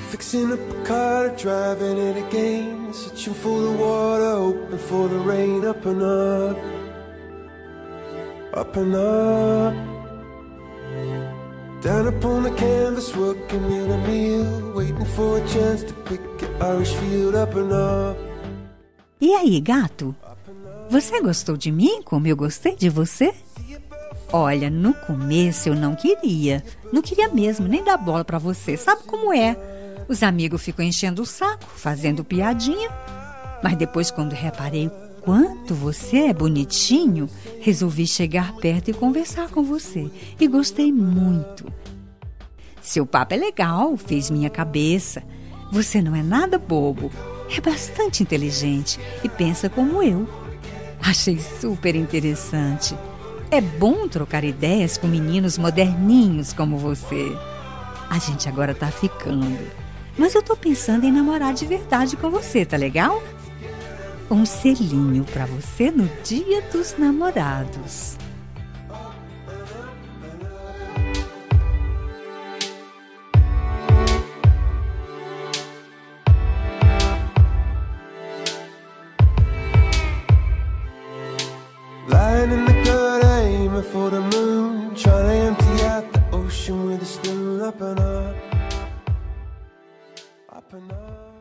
Fixing up a car, driving it again, searching for the water, hoping for the rain. Up and up, up and up. Down upon the canvas, working meal to meal, waiting for a chance to pick an Irish field. Up and up. E aí, gato? Você gostou de mim como eu gostei de você? Olha, no começo eu não queria mesmo nem dar bola pra você, sabe como é? Os amigos ficam enchendo o saco, fazendo piadinha, mas depois quando reparei o quanto você é bonitinho, resolvi chegar perto e conversar com você, e gostei muito. Seu papo é legal, fez minha cabeça. Você não é nada bobo, é bastante inteligente e pensa como eu. Achei super interessante. É bom trocar ideias com meninos moderninhos como você. A gente agora tá ficando, mas eu tô pensando em namorar de verdade com você, tá legal? Um selinho pra você no Dia dos Namorados. Lying in the gutter, aiming for the moon, trying to empty out the ocean with a spoon. Up and up, up and up.